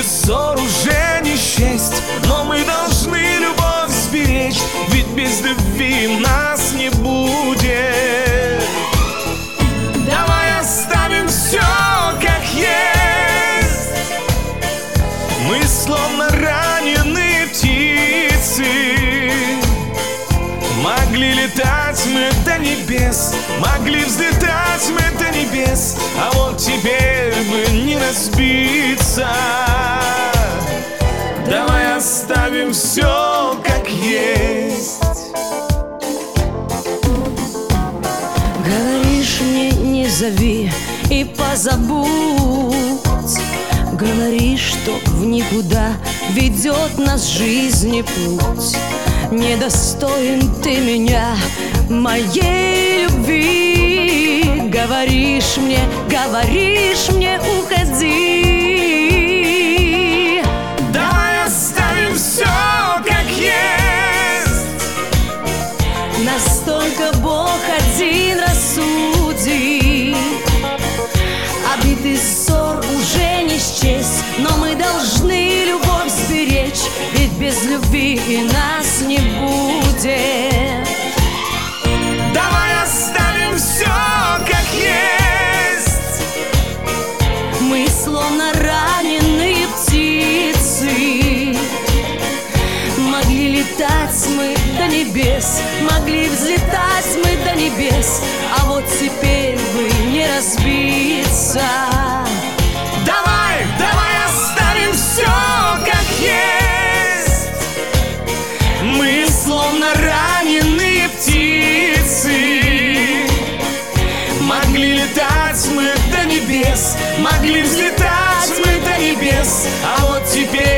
и ссор уже не счесть, но мы должны любовь сберечь, ведь без любви нас не будет. Давай оставим все как есть. Мы словно раненые птицы, могли летать мы до небес, могли взлетать мы до небес, а вот теперь бы не разбиться. Давай оставим все как есть. Говоришь мне, не зови и позабудь. Говоришь, что в никуда ведет нас жизни путь. Недостоин ты меня, моей любви. Говоришь мне, уходи. Давай оставим все как есть. Настолько Бог один рассудит. Обид и ссор уже не счесть, но мы должны любовь сберечь, ведь без любви и нас не будет. Давай оставим все как есть. Мы словно раненые птицы, могли летать мы до небес, могли взлетать мы до небес, а вот теперь бы не разбиться. Давай оставим все как есть. Мы словно раненые птицы, могли летать мы до небес, могли взлетать мы до небес, а вот теперь